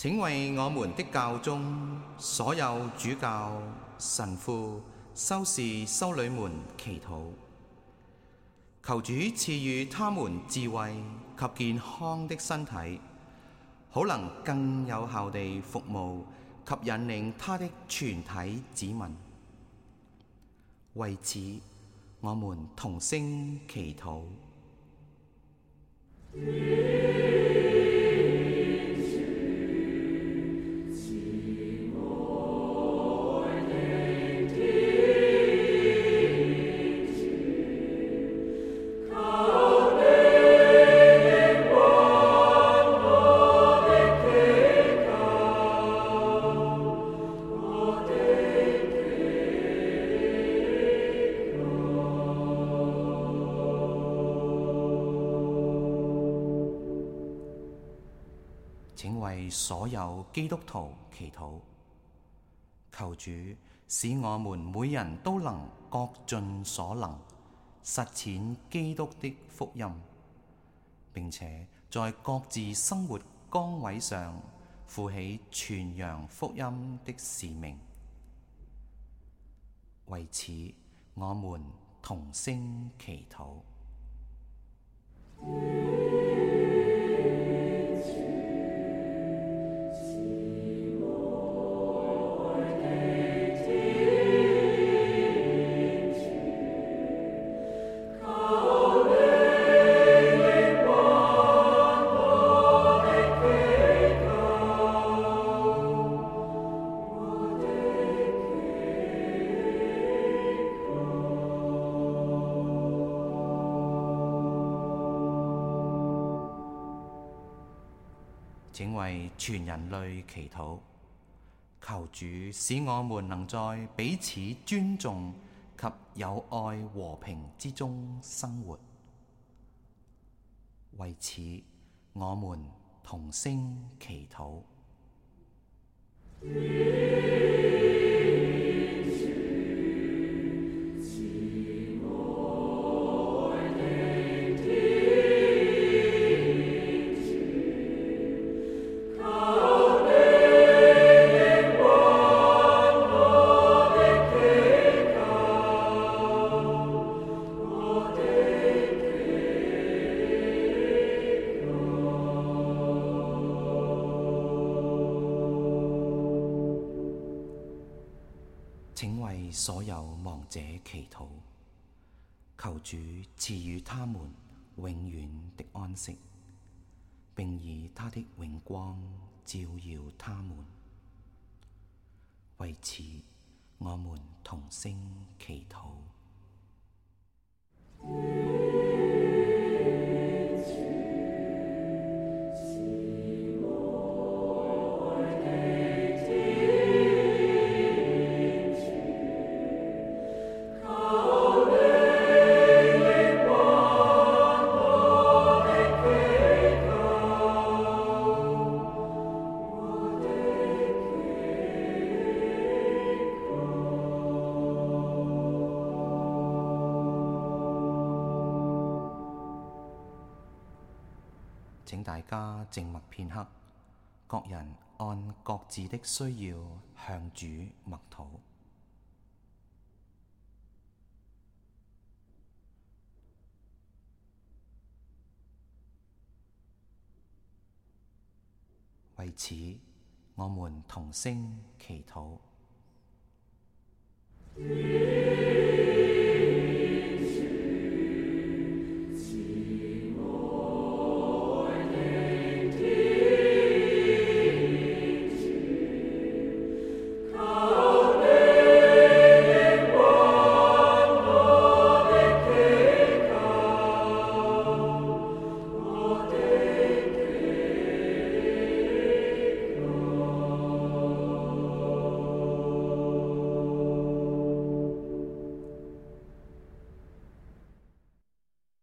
請為我們的教中所有主教、神父、修士、修女們祈禱，求主賜予他們智慧及健康的身體，好能更有效地服務及引領他的全體子民。為此，我們同聲祈禱。請為所有基督徒祈禱，求主使我們每人都能各盡所能實踐基督的福音，並且在各自生活崗位上負起傳揚福音的使命。為此，我們同聲祈禱。請為全人類祈禱，求主使我們能在彼此尊重及友愛和平之中生活。為此，我們同聲祈禱。請為所有亡者祈禱，求主賜予他們永遠的安息，並以他的榮光照耀他們。為此，我們同聲祈禱。請大家靜默片刻，各人按各自的需要向主默禱。為此，我們同聲祈禱。